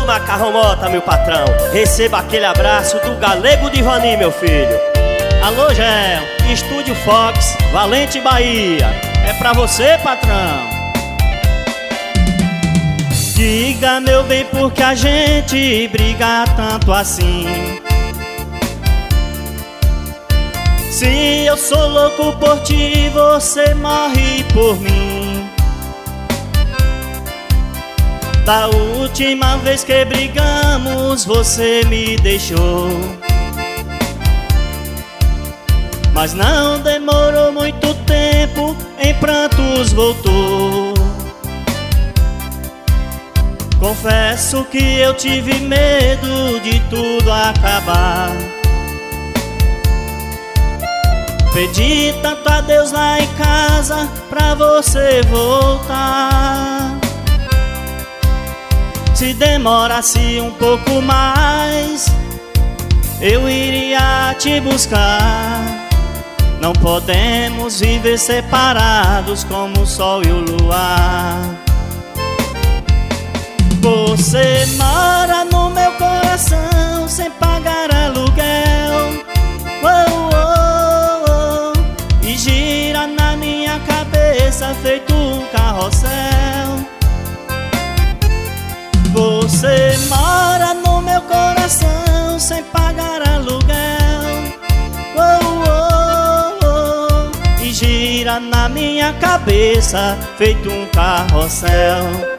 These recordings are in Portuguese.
Macarrão Mota, meu patrão. Receba aquele abraço do Galego de Ivani, meu filho. Alô, Gel, Estúdio Fox, Valente, Bahia. É pra você, patrão. Diga, meu bem, por que a gente briga tanto assim? Se eu sou louco por ti, você morre por mim. Da última vez que brigamos, você me deixou. Mas não demorou muito tempo, em prantos voltou. Confesso que eu tive medo de tudo acabar. Pedi tanto a Deus lá em casa pra você voltar. Se demorasse um pouco mais, eu iria te buscar. Não podemos viver separados como o sol e o luar. Você mora no meu coração sem pagar aluguel. Oh, oh, oh. E gira na minha cabeça feito um carrossel. Você mora no meu coração sem pagar aluguel. Oh, oh, oh. E gira na minha cabeça feito um carrossel.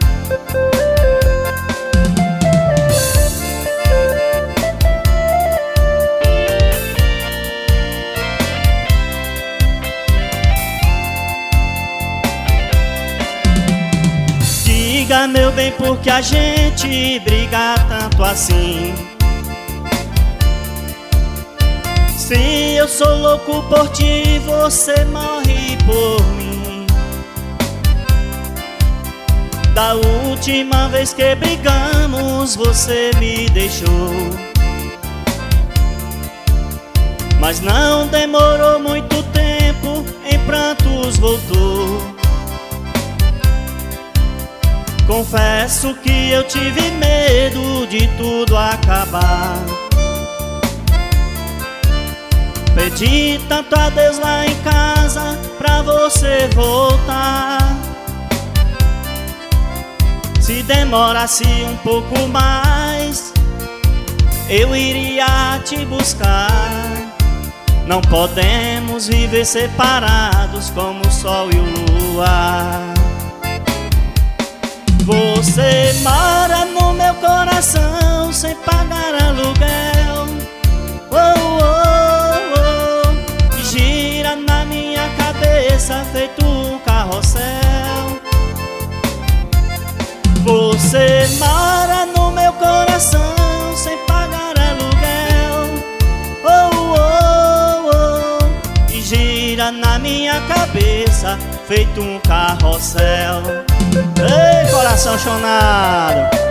Diga, meu bem, por que a gente briga tanto assim? Se eu sou louco por ti, você morre por mim. Da última vez que brigamos, você me deixou. Mas não demorou muito tempo, em prantos voltou. Confesso que eu tive medo de tudo acabar. Pedi tanto a Deus lá em casa pra você voltar. Se demorasse um pouco mais, eu iria te buscar. Não podemos viver separados como o sol e o luar. Você mora no meu coração sem pagar aluguel. Oh, oh, oh. E gira na minha cabeça feito um carrossel. Você mora no meu coração sem pagar aluguel. Oh, oh, oh. E gira na minha cabeça feito um carrossel. Ei, coração chonado!